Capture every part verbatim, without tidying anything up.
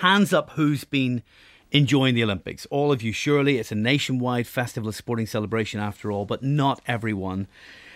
Hands up who's been enjoying the Olympics. All of you, surely. It's a nationwide festival of sporting celebration after all, but not everyone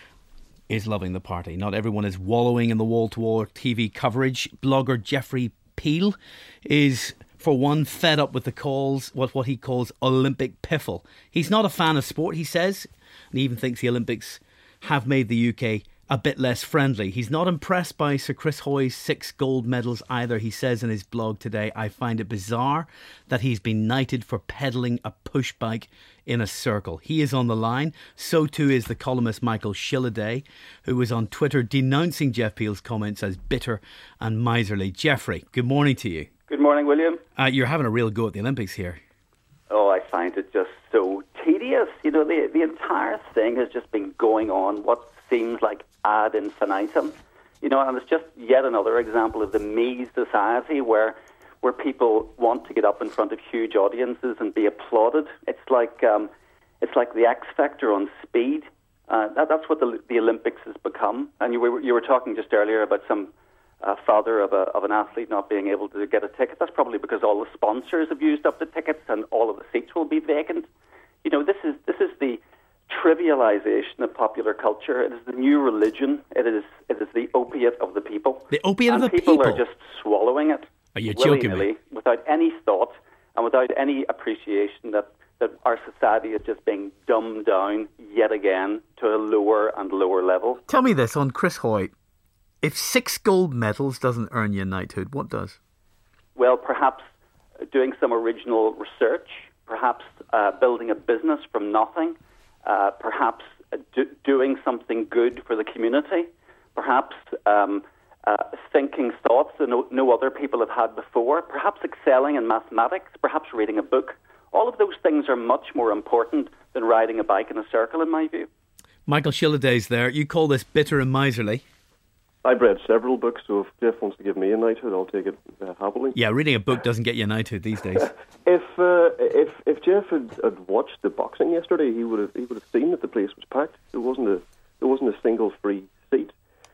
is loving the party. Not everyone is wallowing in the wall-to-wall T V coverage. Blogger Jeffrey Peel is, for one, fed up with the calls, what, what he calls Olympic piffle. He's not a fan of sport, he says, and he even thinks the Olympics have made the U K a bit less friendly. He's not impressed by Sir Chris Hoy's six gold medals either. He says in his blog today, I find it bizarre that he's been knighted for pedalling a push bike in a circle. He is on the line. So too is the columnist Michael Shilliday, who was on Twitter denouncing Jeff Peel's comments as bitter and miserly. Jeffrey, good morning to you. Good morning, William. Uh, you're having a real go at the Olympics here. Oh, I find it just so tedious. You know, the the entire thing has just been going on what seems like ad infinitum. You know, and it's just yet another example of the me society where where people want to get up in front of huge audiences and be applauded. It's like um, it's like the X Factor on speed. Uh, that, that's what the, the Olympics has become. And you were you were talking just earlier about some uh, father of a of an athlete not being able to get a ticket. That's probably because all the sponsors have used up the tickets and all of the seats will be vacant. You know, this is this is the trivialization of popular culture. It is the new religion. It is it is the opiate of the people. The opiate and of the people. people are just swallowing it. Are you joking me? Without any thought and without any appreciation that, that our society is just being dumbed down yet again to a lower and lower level. Tell me this on Chris Hoy. If six gold medals doesn't earn you a knighthood, what does? Well, perhaps doing some original research, perhaps uh, building a business from nothing, uh, perhaps do, doing something good for the community, perhaps um, uh, thinking thoughts that no, no other people have had before, perhaps excelling in mathematics, perhaps reading a book. All of those things are much more important than riding a bike in a circle, in my view. Michael Shilliday's there. You call this bitter and miserly. I've read several books, so if Jeff wants to give me a knighthood, I'll take it uh, happily. Yeah, reading a book doesn't get you a knighthood these days. if uh, if if Jeff had, had watched the boxing yesterday, he would have he would have seen that the place was packed. There wasn't a there wasn't a single free seat.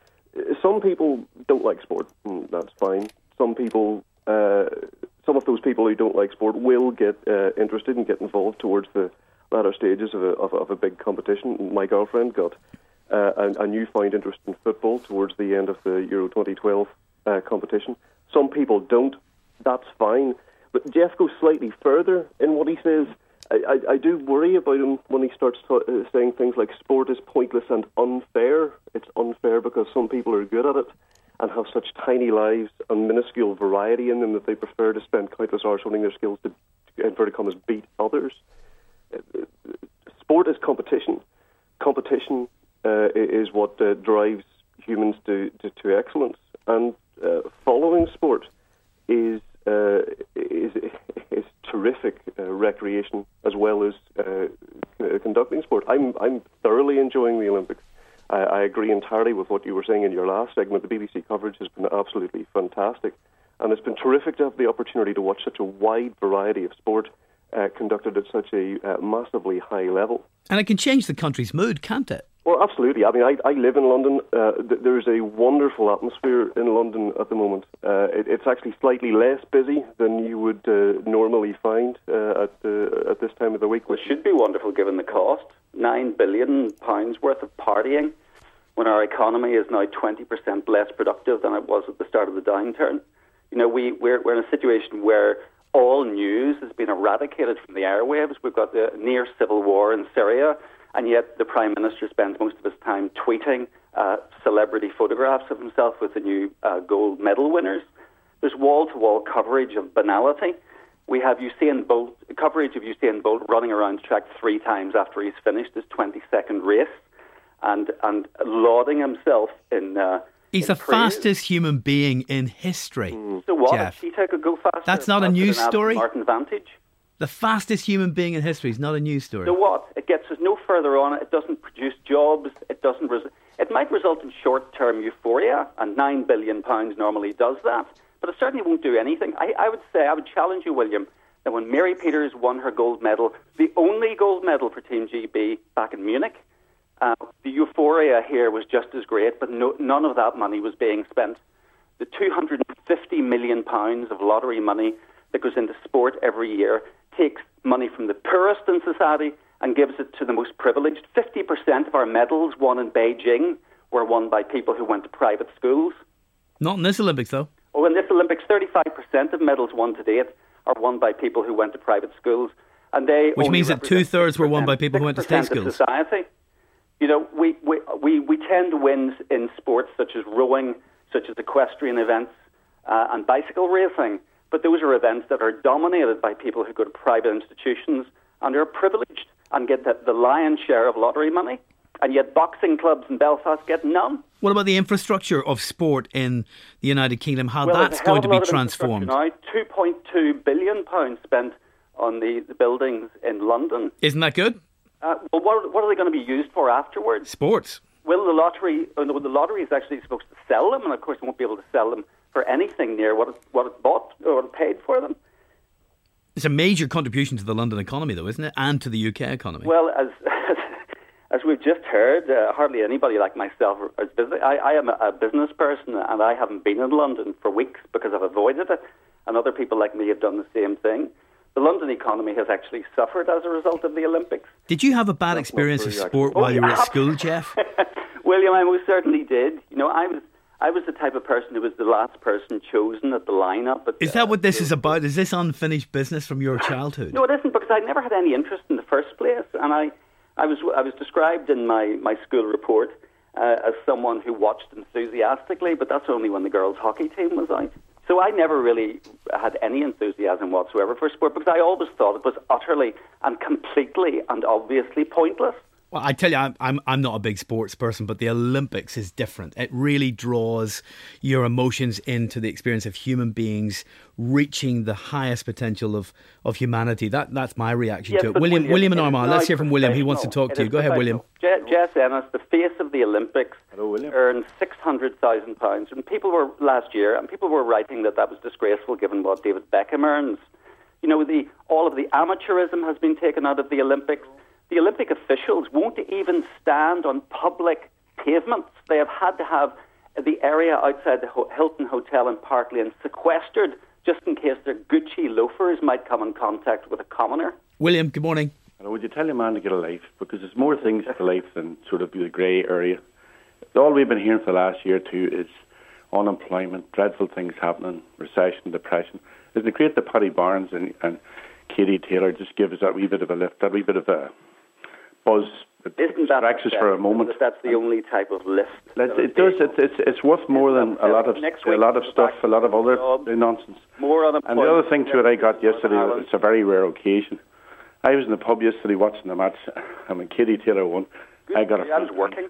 Some people don't like sport, and that's fine. Some people, uh, some of those people who don't like sport will get uh, interested and get involved towards the latter stages of a of, of a big competition. My girlfriend got Uh, a, a newfound interest in football towards the end of the Euro twenty twelve uh, competition. Some people don't. That's fine. But Jeff goes slightly further in what he says. I, I, I do worry about him when he starts ta- uh, saying things like sport is pointless and unfair. It's unfair because some people are good at it and have such tiny lives and minuscule variety in them that they prefer to spend countless hours honing their skills to, in inverted commas, beat others. Uh, sport is competition. Competition Uh, is what uh, drives humans to, to, to excellence, and uh, following sport is uh, is is terrific uh, recreation as well as uh, conducting sport. I'm I'm thoroughly enjoying the Olympics. I, I agree entirely with what you were saying in your last segment. The B B C coverage has been absolutely fantastic, and it's been terrific to have the opportunity to watch such a wide variety of sport uh, conducted at such a uh, massively high level. And it can change the country's mood, can't it? Well, absolutely. I mean, I, I live in London. Uh, th- there's a wonderful atmosphere in London at the moment. Uh, it, it's actually slightly less busy than you would uh, normally find uh, at uh, at this time of the week. Which should be wonderful given the cost. Nine billion pounds worth of partying when our economy is now twenty percent less productive than it was at the start of the downturn. You know, we, we're, we're in a situation where all news has been eradicated from the airwaves. We've got the near civil war in Syria. And yet the Prime Minister spends most of his time tweeting uh, celebrity photographs of himself with the new uh, gold medal winners. There's wall-to-wall coverage of banality. We have Usain Bolt, coverage of Usain Bolt running around track three times after he's finished his twenty-second race and and lauding himself in uh, He's in the praise. fastest human being in history. Mm. So what? Jeff. A cheetah could go faster. That's not a faster news than Aston story? Martin Vantage. The fastest human being in history is not a news story. So what? It gets us no further on. It doesn't produce jobs. It doesn't. Res- it might result in short-term euphoria, and nine billion pounds normally does that. But it certainly won't do anything. I, I would say, I would challenge you, William, that when Mary Peters won her gold medal, the only gold medal for Team G B back in Munich, uh, the euphoria here was just as great, but no, none of that money was being spent. The two hundred fifty million pounds of lottery money that goes into sport every year takes money from the poorest in society and gives it to the most privileged. fifty percent of our medals won in Beijing were won by people who went to private schools. Not in this Olympics, though. Oh, in this Olympics, thirty-five percent of medals won to date are won by people who went to private schools. And they Which only means that two-thirds were won by people who went to state six percent schools. of society. You know, we, we, we, we tend to win in sports such as rowing, such as equestrian events, uh, and bicycle racing. But those are events that are dominated by people who go to private institutions and are privileged and get the, the lion's share of lottery money. And yet boxing clubs in Belfast get none. What about the infrastructure of sport in the United Kingdom? How well, that's going to be transformed? Now, two point two billion pounds spent on the, the buildings in London. Isn't that good? Uh, well, what, what are they going to be used for afterwards? Sports. Will the lottery, uh, the lottery is actually supposed to sell them, and of course they won't be able to sell them for anything near what it, what it bought or what it paid for them. It's a major contribution to the London economy, though, isn't it? And to the U K economy. Well, as as, as we've just heard, uh, hardly anybody like myself is busy. I, I am a, a business person, and I haven't been in London for weeks because I've avoided it, and other people like me have done the same thing. The London economy has actually suffered as a result of the Olympics. Did you have a bad That's experience of not sport Oh, while you were yeah. at school, Jeff? William, I most certainly did. You know, I was I was the type of person who was the last person chosen at the lineup. At, Is that what this uh, is about? Is this unfinished business from your childhood? No, it isn't, because I never had any interest in the first place, and I, I was I was described in my, my school report uh, as someone who watched enthusiastically, but that's only when the girls' hockey team was out. So I never really had any enthusiasm whatsoever for sport, because I always thought it was utterly and completely and obviously pointless. Well, I tell you, I'm, I'm I'm not a big sports person, but the Olympics is different. It really draws your emotions into the experience of human beings reaching the highest potential of, of humanity. That That's my reaction Yes, to it. but William, William in it is Armagh, now let's hear from William. He wants to professional. talk to It you. is Go ahead, William. professional. Je- Jess Ennis, the face of the Olympics, Hello, William. earned six hundred thousand pounds. And people were, last year, and people were writing that that was disgraceful given what David Beckham earns. You know, the all of the amateurism has been taken out of the Olympics. The Olympic officials won't even stand on public pavements. They have had to have the area outside the Hilton Hotel in Park Lane sequestered just in case their Gucci loafers might come in contact with a commoner. William, good morning. Now, would you tell a man to get a life? Because there's more things to life than sort of the grey area. All we've been hearing for the last year or two is unemployment, dreadful things happening, recession, depression. Isn't it great that Paddy Barnes and, and Katie Taylor just give us that wee bit of a lift, that wee bit of a buzz that Isn't that distracts us for a moment? That that's the only type of lift. Let's, it does. It's, it's it's worth more than a lot of Next a week, lot of stuff, a lot of other jobs, nonsense. More And unemployment. the other thing to it, I got yesterday. It's a very rare occasion. I was in the pub yesterday watching the match. I mean, Katie Taylor won. Good, I got a I was full working.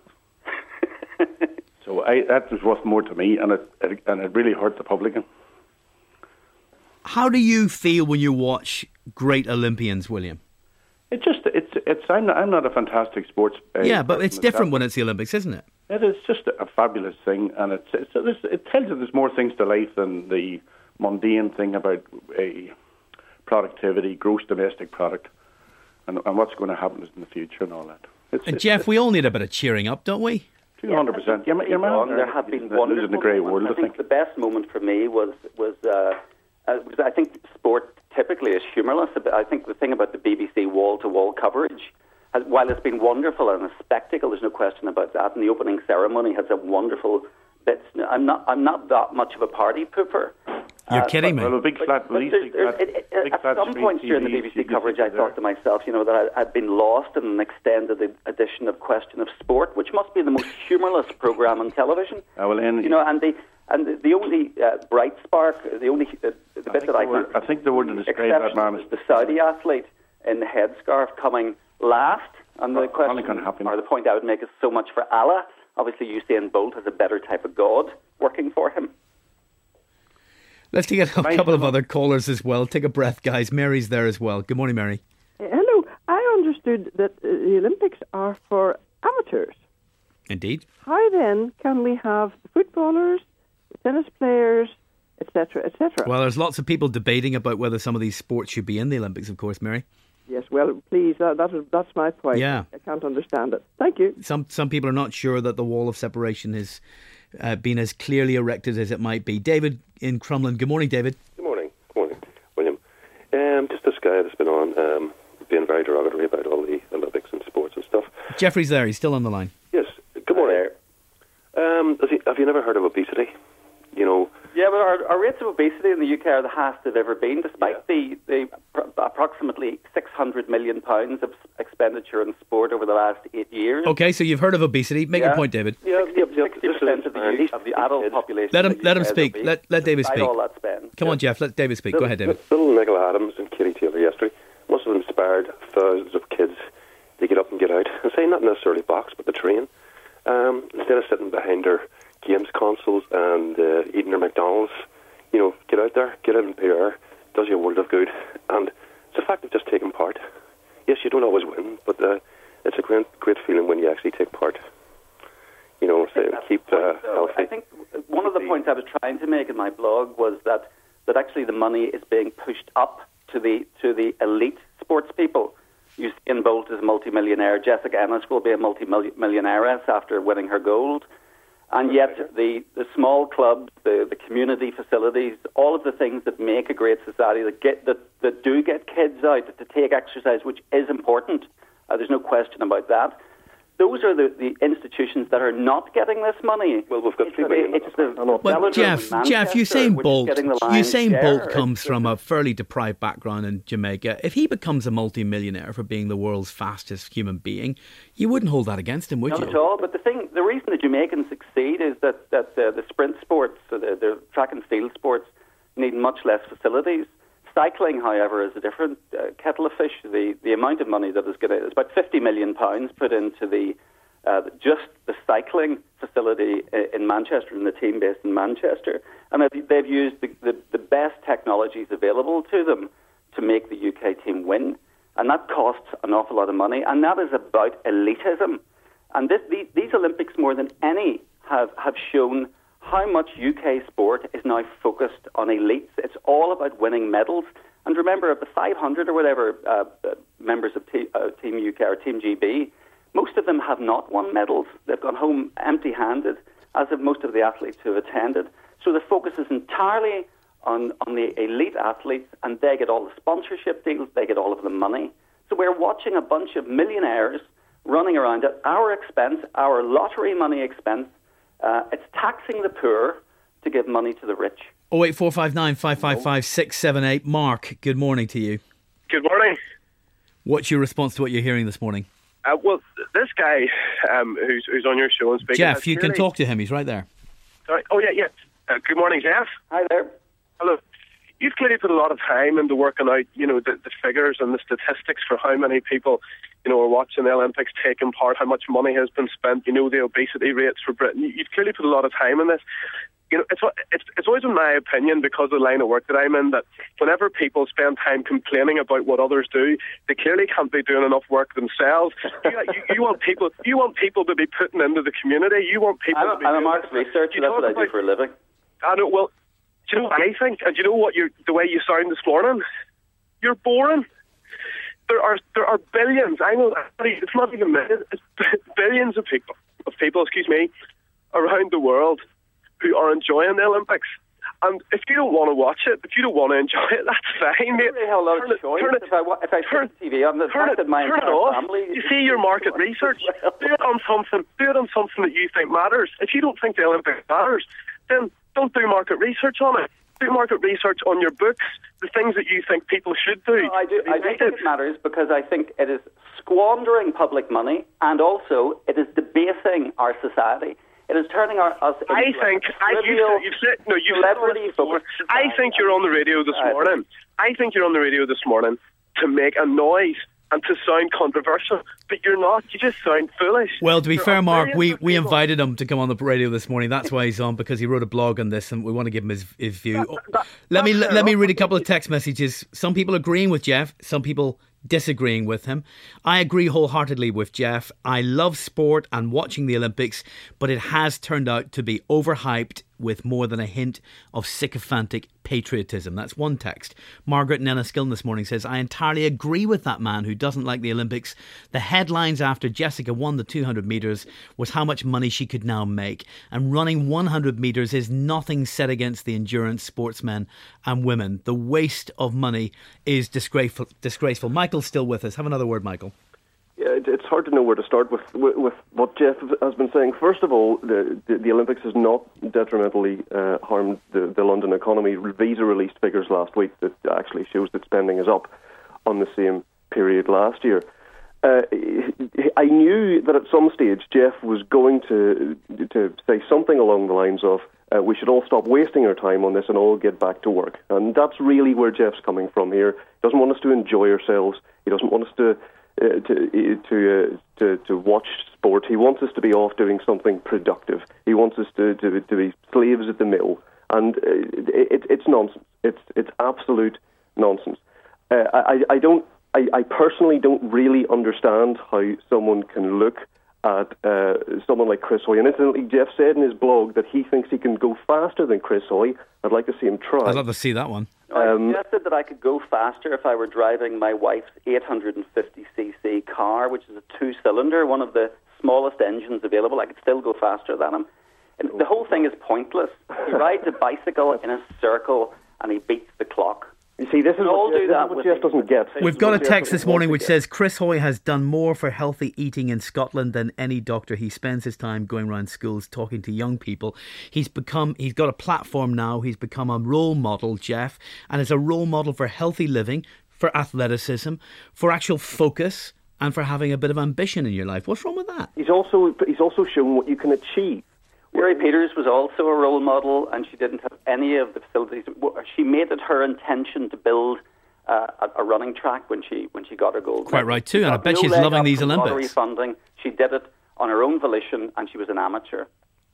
So I, that was worth more to me, and it, it and it really hurt the publican. How do you feel when you watch great Olympians, William? It just it's it's I'm not, I'm not a fantastic sports. Uh, Yeah, but person it's different myself. when it's the Olympics, isn't it? It is just a fabulous thing, and it's, it's, it's it tells you there's more things to life than the mundane thing about a productivity, gross domestic product, and, and what's going to happen in the future and all that. It's, And it's, Jeff, we all need a bit of cheering up, don't we? two hundred percent. Your, your Wrong. man There have been losing wonderful the grey moments. world. I think the best moment for me was was uh, uh, was I think sport typically is humourless. I think the thing about the B B C wall-to-wall coverage, has, while it's been wonderful and a spectacle, there's no question about that. And the opening ceremony has a wonderful bits. I'm not I'm not that much of a party pooper. You're Uh, kidding me. Well, a big But, flat, but these there's- big there's- flat, it- it- big at flat some screen point during the T Vs, B B C you can coverage, see I there. thought to myself, you know, that I, I'd been lost in an extended ed- edition of Question of Sport, which must be the most humourless programme on television. Ah, well, then, You know, and the and the, the only uh, bright spark, the only uh, the bit think that I the word- found I think the word to describe that exceptional man was the Saudi athlete in the headscarf coming last. And the Well, question, only can happen. or the point I would make is so much for Allah. Obviously, Usain Bolt has a better type of God working for him. Let's take a Nice couple of one. other callers as well. Take a breath, guys. Mary's there as well. Good morning, Mary. Hello. I understood that uh, the Olympics are for amateurs. Indeed. How then can we have the footballers, the tennis players, et cetera, et cetera? Well, there's lots of people debating about whether some of these sports should be in the Olympics, of course, Mary. Yes, well, please, that, that is, that's my point. Yeah. I can't understand it. Thank you. Some some people are not sure that the wall of separation has uh, been as clearly erected as it might be. David in Crumlin. Good morning, David. Good morning. Good morning, William. I'm just this guy that's been on um, being very derogatory about all the Olympics and sports and stuff. Jeffrey's there. He's still on the line. Yes. Good morning. Um, has he, have you never heard of obesity? You know. Yeah, but our, our rates of obesity in the U K are the highest they've ever been, despite yeah. the, the pr- approximately six hundred million pounds of expenditure in sport over the last eight years. Okay, so you've heard of obesity. Make yeah. your point, David. Yeah, sixty percent of the, youth, of the adult population. Let him, let him speak. Let, let David speak. All that spend. Come yeah. on, Jeff. Let David speak. Little, Go ahead, David. Little Nicola Adams and Katie Taylor yesterday must have inspired thousands of kids to get up and get out. And say not necessarily box, but the train. Um, instead of sitting behind their games consoles and uh, eating their McDonald's, you know, get out there, get out in P R, does you a world of good. And it's a fact of just taking part. Yes, you don't always win, but uh, it's a great, great feeling when you actually take part. You know, so keep uh, healthy. I think one of the points I was trying to make in my blog was that, that actually the money is being pushed up to the to the elite sports people. Usain Bolt is a multimillionaire. Jessica Ennis will be a multimillionaire after winning her gold. And yet the, the small clubs, the, the community facilities, all of the things that make a great society, that get that, that do get kids out to take exercise, which is important, uh, there's no question about that. Those are the, the institutions that are not getting this money. Well, we've got it's three the, it's the, well, well Jeff, Jeff, Usain Bolt, Usain Bolt comes it's, from a fairly deprived background in Jamaica. If he becomes a multi-millionaire for being the world's fastest human being, you wouldn't hold that against him, would not you? Not at all. But the thing, the reason the Jamaicans succeed is that that uh, the sprint sports, so the, the track and field sports, need much less facilities. Cycling, however, is a different uh, kettle of fish. The the amount of money that is going to, it's about fifty million pounds put into the uh, just the cycling facility in Manchester, and the team based in Manchester. And they've used the, the, the best technologies available to them to make the U K team win. And that costs an awful lot of money. And that is about elitism. And this, these, these Olympics, more than any, have, have shown how much U K sport is now focused on elites. It's all about winning medals. And remember, of the five hundred or whatever uh, members of t- uh, Team U K or Team G B, most of them have not won medals. They've gone home empty-handed, as have most of the athletes who have attended. So the focus is entirely on, on the elite athletes, and they get all the sponsorship deals, they get all of the money. So we're watching a bunch of millionaires running around at our expense, our lottery money expense. Uh, it's taxing the poor to give money to the rich. oh eight four five nine, five five five, six seven eight. Mark, good morning to you. Good morning. What's your response to what you're hearing this morning? Uh, well, this guy um, who's, who's on your show and speaking... Jeff, you clearly... can talk to him. He's right there. Sorry. Oh, yeah, yeah. Uh, good morning, Jeff. Hi there. Hello. You've clearly put a lot of time into working out, you know, the, the figures and the statistics for how many people, you know, are watching the Olympics, taking part, how much money has been spent, you know, the obesity rates for Britain. You've clearly put a lot of time in this. You know, it's it's it's always in my opinion, because of the line of work that I'm in, that whenever people spend time complaining about what others do, they clearly can't be doing enough work themselves. you, you, you want people, you want people to be putting into the community. You want people. I'm a, to be I'm a market researcher. That's what I do for a living. I know. Well, do you know what I think? And do you know what you the way you sound this morning? You're boring. There are there are billions. I know it's not even millions. It's billions of people of people. Excuse me, around the world who are enjoying the Olympics. And if you don't want to watch it, if you don't want to enjoy it, that's fine, mate. Really, how lot of choice. If I, if I turn T V on, the fact that my entire family... You see your market research. Well. Do it on something. Do it on something that you think matters. If you don't think the Olympics matters, then don't do market research on it. Do market research on your books, the things that you think people should do. No, I do, I do think it matters, because I think it is squandering public money, and also it is debasing our society. It is turning our, us into I think I you you've said no you celebrity before. I think you're on the radio this morning. I think you're on the radio this morning to make a noise and to sound controversial, but you're not. You just sound foolish. Well, to be there fair, Mark, we, we invited him to come on the radio this morning. That's why he's on, because he wrote a blog on this, and we want to give him his, his view. That, that, let me let, let me read a couple of text messages. Some people agreeing with Jeff, some people disagreeing with him. I agree wholeheartedly with Jeff. I love sport and watching the Olympics, but it has turned out to be overhyped, with more than a hint of sycophantic patriotism. That's one text. Margaret in Enniskillen this morning says, I entirely agree with that man who doesn't like the Olympics. The headlines after Jessica won the two hundred metres was how much money she could now make. And running one hundred metres is nothing set against the endurance sportsmen and women. The waste of money is disgraceful. disgraceful. Michael's still with us. Have another word, Michael. Yeah, it, it's hard to know where to start with, with with what Jeff has been saying. First of all, the the, the Olympics has not detrimentally uh, harmed the, the London economy. Visa released figures last week that actually shows that spending is up on the same period last year. Uh, I knew that at some stage Jeff was going to to say something along the lines of, uh, we should all stop wasting our time on this and all get back to work. And that's really where Jeff's coming from here. He doesn't want us to enjoy ourselves. He doesn't want us to Uh, to to, uh, to to watch sport. He wants us to be off doing something productive. He wants us to, to, to be slaves at the mill, and uh, it, it's nonsense. It's it's absolute nonsense. Uh, I I don't I, I personally don't really understand how someone can look at uh, someone like Chris Hoy. And incidentally, Jeff said in his blog that he thinks he can go faster than Chris Hoy. I'd like to see him try. I'd love to see that one. No, I Um, suggested that I could go faster if I were driving my wife's eight hundred fifty c c car, which is a two-cylinder, one of the smallest engines available. I could still go faster than him. And the whole thing is pointless. He rides a bicycle in a circle and he beats the clock. You see, this is all what, do Jeff, that this is what with Jeff the- doesn't get. We've got a Jeff text doesn't this morning want which to get. says Chris Hoy has done more for healthy eating in Scotland than any doctor. He spends his time going around schools talking to young people. He's become, he's got a platform now. He's become a role model, Jeff, and is a role model for healthy living, for athleticism, for actual focus, and for having a bit of ambition in your life. What's wrong with that? He's also he's also shown what you can achieve. Mary Peters was also a role model, and she didn't have any of the facilities. She made it her intention to build uh, a, a running track when she when she got her gold. Quite medal. right too, She and I got bet no she's leg loving up these from Olympics. Lottery funding. She did it on her own volition, and she was an amateur.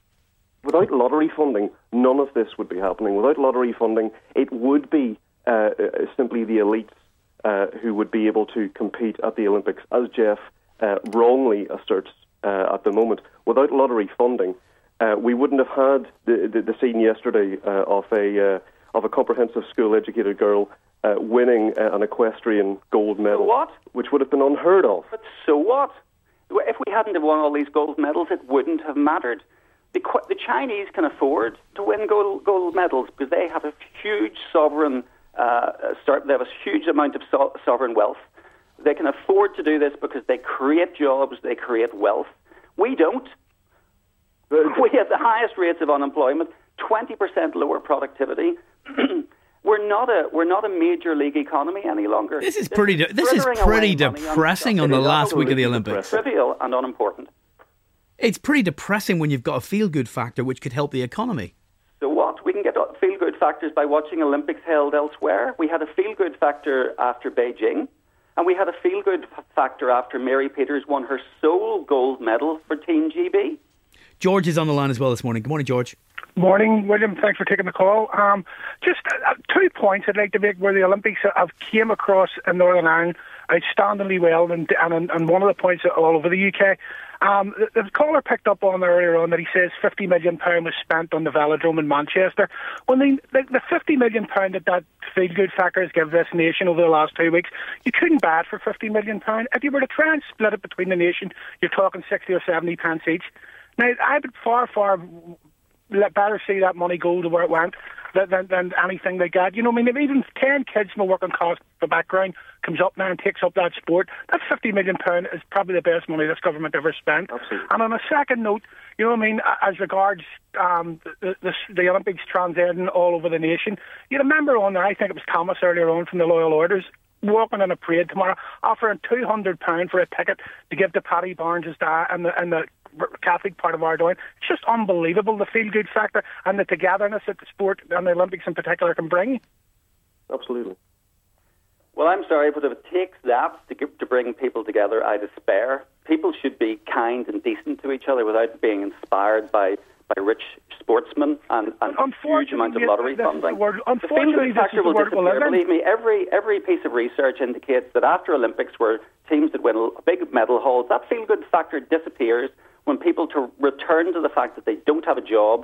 Without lottery funding, none of this would be happening. Without lottery funding, it would be uh, uh, simply the elites uh, who would be able to compete at the Olympics, as Jeff uh, wrongly asserts uh, at the moment. Without lottery funding, uh, we wouldn't have had the, the, the scene yesterday uh, of a uh, of a comprehensive school-educated girl uh, winning uh, an equestrian gold medal, So what? which would have been unheard of. But so what? If we hadn't have won all these gold medals, it wouldn't have mattered. The, Qu- the Chinese can afford to win gold, gold medals because they have a huge sovereign, uh, start, they have a huge amount of so- sovereign wealth. They can afford to do this because they create jobs, they create wealth. We don't. We have the highest rates of unemployment, twenty percent lower productivity. We're not a we're not a major league economy any longer. This is pretty. De- this is frittering pretty away money on depressing on stuff the that is last week of the absolutely Olympics. Trivial and unimportant. It's pretty depressing when you've got a feel-good factor which could help the economy. So what? We can get feel-good factors by watching Olympics held elsewhere. We had a feel-good factor after Beijing, and we had a feel-good f- factor after Mary Peters won her sole gold medal for Team G B. George is on the line as well this morning. Good morning, George. Morning, William. Thanks for taking the call. Um, just uh, two points I'd like to make where the Olympics have came across in Northern Ireland outstandingly well, and and, and one of the points all over the U K. Um, the, the caller picked up on earlier on that he says fifty million pounds was spent on the Velodrome in Manchester. Well, the, the, the fifty million pounds that that feel-good factor has given this nation over the last two weeks, you couldn't buy it for fifty million pounds. If you were to try and split it between the nation, you're talking sixty or seventy pence each. Now, I would far, far better see that money go to where it went than, than, than anything they got. You know, I mean, if even ten kids from a working class background comes up now and takes up that sport, that fifty million pounds is probably the best money this government ever spent. Absolutely. And on a second note, you know what I mean, as regards um, the, the, the Olympics transcending all over the nation, you remember on there, I think it was Thomas earlier on from the Loyal Orders, walking in a parade tomorrow, offering two hundred pounds for a ticket to give to Paddy Barnes' dad and the, and the Catholic part of Ardoyne. It's just unbelievable, the feel-good factor and the togetherness that the sport and the Olympics in particular can bring. Absolutely. Well, I'm sorry, but if it takes that to, get, to bring people together, I despair. People should be kind and decent to each other without being inspired by, by rich sportsmen and, and huge amounts of lottery this funding. Is the word, The unfortunately, feel-good this factor is the will word we'll live disappear. in. Believe me, every, every piece of research indicates that after Olympics, where teams that win a big medal hauls, that feel-good factor disappears when people to return to the fact that they don't have a job,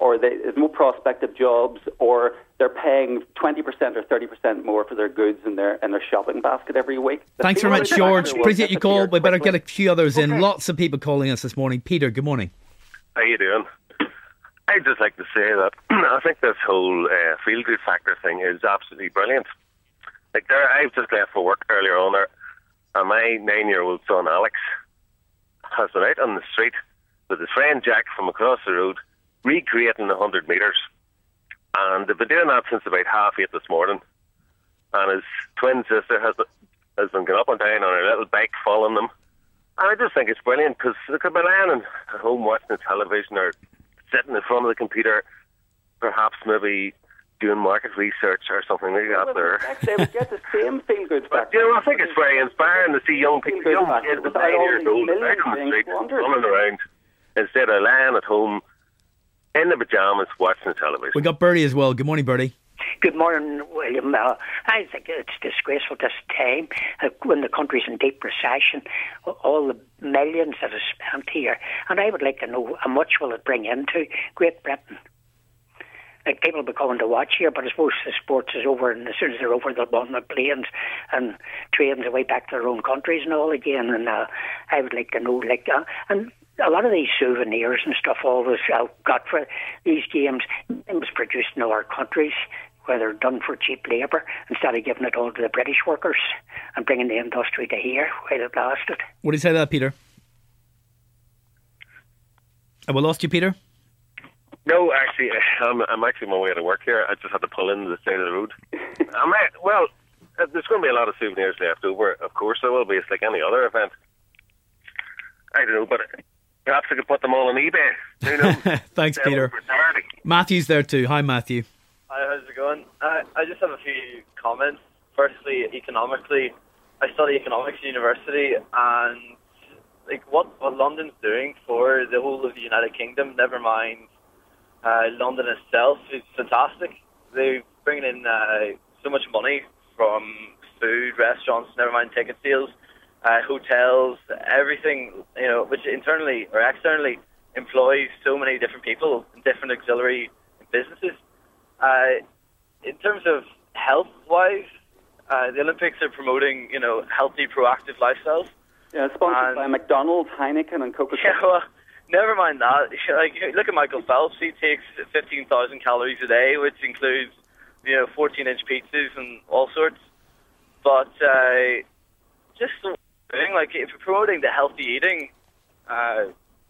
or they, there's more prospective jobs, or they're paying twenty percent or thirty percent more for their goods in their in their shopping basket every week. The Thanks very much, George. Appreciate your call. We better get a few others in. Okay. Lots of people calling us this morning. Peter, good morning. How you doing? I'd just like to say that I think this whole uh, feel-good factor thing is absolutely brilliant. Like, there, I've just left for work earlier on there, and my nine-year-old son, Alex, has been out on the street with his friend Jack from across the road, recreating the one hundred metres. And they've been doing that since about half eight this morning. And his twin sister has, has been going up and down on her little bike following them. And I just think it's brilliant, because they could be lying at home watching the television or sitting in front of the computer, perhaps maybe doing market research or something like that there. They would get the same feel-good But, factor. you know, I think it's very inspiring to see young people, young kids with nine years old, out on the street, running around, instead of lying at home in the pyjamas watching the television. We got Bertie as well. Good morning, Bertie. Good morning, William. Uh, I think it's disgraceful this time uh, when the country's in deep recession, all the millions that are spent here. And I would like to know how much will it bring into Great Britain. Like, people will be coming to watch here, but I suppose the sports is over, and as soon as they're over, they'll be on the planes and trains away back to their own countries and all again. And uh, I would like to know, like, uh, and a lot of these souvenirs and stuff always uh, got for these games, it was produced in our countries where they're done for cheap labour, instead of giving it all to the British workers and bringing the industry to here while it lasted. What do you say to that, Peter? Have we lost you, Peter? No, actually, I'm, I'm actually on my way to work here. I just had to pull into the side of the road. I might, well, uh, there's going to be a lot of souvenirs left over. Of course there will be. It's like any other event. I don't know, but perhaps I could put them all on eBay. Who knows? Thanks, Peter. Matthew's there too. Hi, Matthew. Hi, how's it going? Uh, I just have a few comments. Firstly, economically, I study economics at university, and like what, what London's doing for the whole of the United Kingdom, never mind uh, London itself, is fantastic. They're bringing in uh, so much money from food, restaurants, never mind ticket sales, uh, hotels, everything, you know, which internally or externally employs so many different people in different auxiliary businesses. Uh, in terms of health-wise, uh, the Olympics are promoting, you know, healthy, proactive lifestyles. Yeah, sponsored and, by McDonald's, Heineken, and Coca-Cola. Yeah, well, never mind that. Like, look at Michael Phelps. He takes fifteen thousand calories a day, which includes, you know, fourteen inch pizzas and all sorts. But uh, just the thing, like, if you're promoting the healthy eating, uh,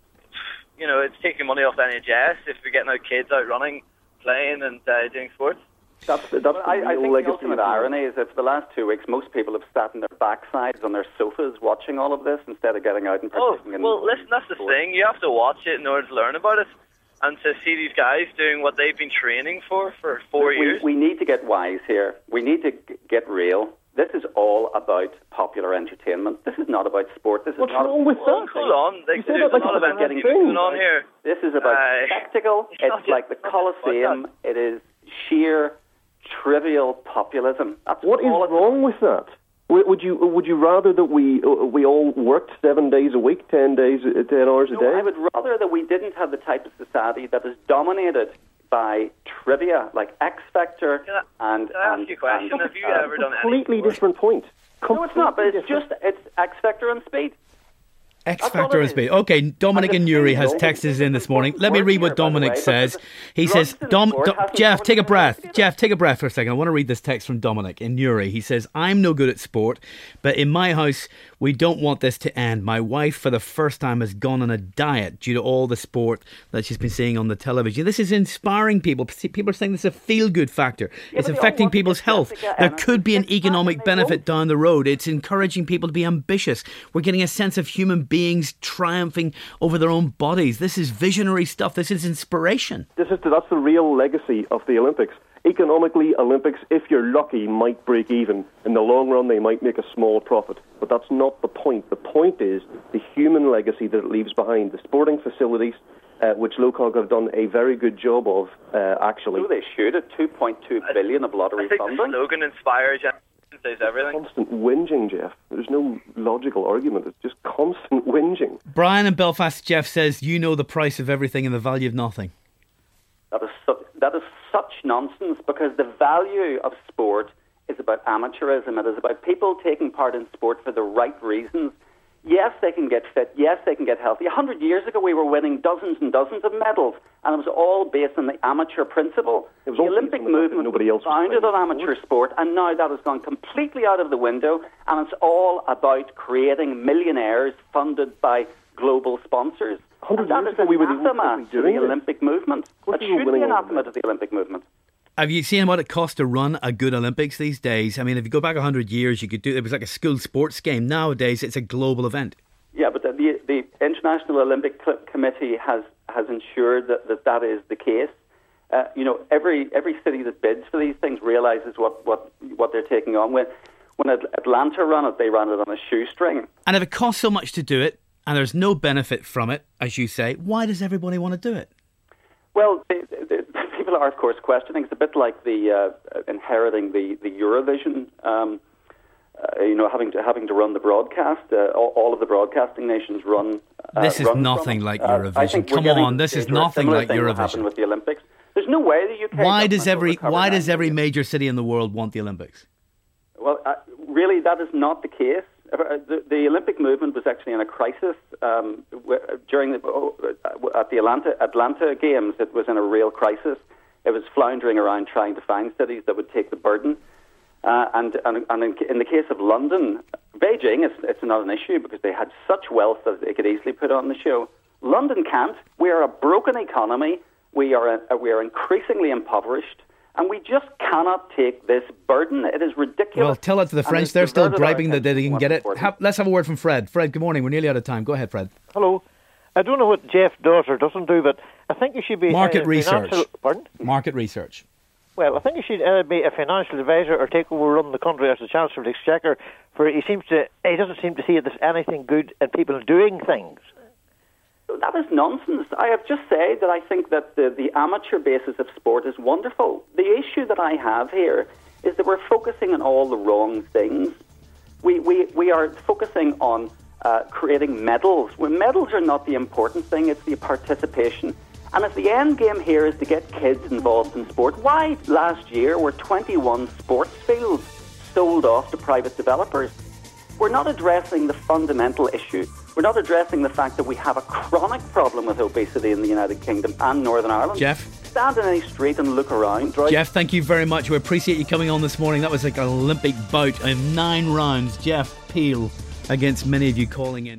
you know, it's taking money off the N H S if you're getting out kids out running, playing and uh, doing sports. That's, that's Well, I, I think legacy the ultimate irony is that for the last two weeks, most people have sat on their backsides on their sofas watching all of this instead of getting out and Oh, participating in well, listen, that's the sports. thing. You have to watch it in order to learn about it. And to see these guys doing what they've been training for for four we, years. We need to get wise here. We need to g- get real. This is all about popular entertainment. This is not about sport. This is What's not wrong with Well, that? hold on. Like, You said there's that like a lot it's of a bad entertainment thing. going on here. This is about Uh, spectacle. it's not It's like the just- it's not just Colosseum. It is sheer trivial populism. That's What is all it's wrong with that? Would would you would you rather that we uh, we all worked seven days a week, ten days, uh, ten hours a No, day? I would rather that we didn't have the type of society that is dominated by trivia like X Factor Can I- and. Can I ask and, you a question? and, Have you uh, ever done any Completely sport? different point. No, it's not. But it's Completely just it's X Factor and speed. X That's all Factor it and is. speed. Okay, Dominic I'm and just Newry saying, has though, texted us in this morning. Let me important read what here, by the Dominic way, says. because He drugs says, in Dom, sport Dom- hasn't Jeff, come take a into breath. the Jeff, take a breath for a second. I want to read this text from Dominic in Newry. He says, I'm no good at sport, but in my house, we don't want this to end. My wife, for the first time, has gone on a diet due to all the sport that she's been seeing on the television. This is inspiring people. People are saying this is a feel-good factor. Yeah, it's but they all affecting want to people's get health. Jessica There and could be an it's fine, economic they benefit won't. down the road. It's encouraging people to be ambitious. We're getting a sense of human beings triumphing over their own bodies. This is visionary stuff. This is inspiration. This is that's the real legacy of the Olympics. Economically, Olympics, if you're lucky, might break even. In the long run, they might make a small profit. But that's not the point. The point is the human legacy that it leaves behind. The sporting facilities, uh, which Locog have done a very good job of, uh, actually. No, they should at two point two billion of lottery I think the funding. slogan inspires you. Says everything. Constant whinging, Jeff. There's no logical argument. It's just constant whinging. Brian in Belfast, Jeff says, you know the price of everything and the value of nothing. that is such nonsense, because the value of sport is about amateurism. It is about people taking part in sport for the right reasons. Yes, they can get fit. Yes, they can get healthy. A hundred years ago, we were winning dozens and dozens of medals, and it was all based on the amateur principle. It was the Olympic movement nobody else was founded on amateur sport, and now that has gone completely out of the window, and it's all about creating millionaires funded by global sponsors. And that is we were the anathema to the Olympic movement. That should be anathema to the Olympic movement. Have you seen what it costs to run a good Olympics these days? I mean, if you go back one hundred years, you could do it was like a school sports game. Nowadays, it's a global event. Yeah, but the, the, the International Olympic Committee has, has ensured that, that that is the case. Uh, you know, every every city that bids for these things realizes what, what, what they're taking on. When, when Atlanta ran it, they ran it on a shoestring. And if it costs so much to do it, and there's no benefit from it, as you say, why does everybody want to do it? Well, the, the, the people are, of course, questioning. It's a bit like the uh, inheriting the the Eurovision. Um, uh, you know, having to having to run the broadcast. Uh, all, all of the broadcasting nations run. Uh, this is run nothing from, like uh, Eurovision. Come on, this is nothing like Eurovision. Happen with the Olympics. There's no way the U K. Why does every Why does every major city in the world want the Olympics? Well, uh, really, that is not the case. The, the Olympic movement was actually in a crisis um, during the uh, at the Atlanta Atlanta Games. It was in a real crisis. It was floundering around trying to find cities that would take the burden. Uh, and and, and in, in the case of London, Beijing, it's, it's not an issue because they had such wealth that they could easily put on the show. London can't. We are a broken economy. We are a, we are increasingly impoverished. And we just cannot take this burden. It is ridiculous. Well, tell it to the French. They're still griping that they can get it. Ha- let's have a word from Fred. Fred, good morning. We're nearly out of time. Go ahead, Fred. Hello. I don't know what Jeff does or doesn't do, but I think you should be... Market uh, research. Pardon? Market research. Well, I think you should uh, be a financial advisor or take over run the country as the Chancellor of the Exchequer, for he seems to... He doesn't seem to see there's anything good in people doing things. That is nonsense. I have just said that I think that the, the amateur basis of sport is wonderful. The issue that I have here is that we're focusing on all the wrong things. We we, we are focusing on uh, creating medals. Well, medals are not the important thing, it's the participation. And if the end game here is to get kids involved in sport, why last year were twenty-one sports fields sold off to private developers? We're not addressing the fundamental issue. We're not addressing the fact that we have a chronic problem with obesity in the United Kingdom and Northern Ireland. Jeff? Stand in any street and look around. Right? Jeff, thank you very much. We appreciate you coming on this morning. That was like an Olympic bout of nine rounds. Jeff Peel against many of you calling in.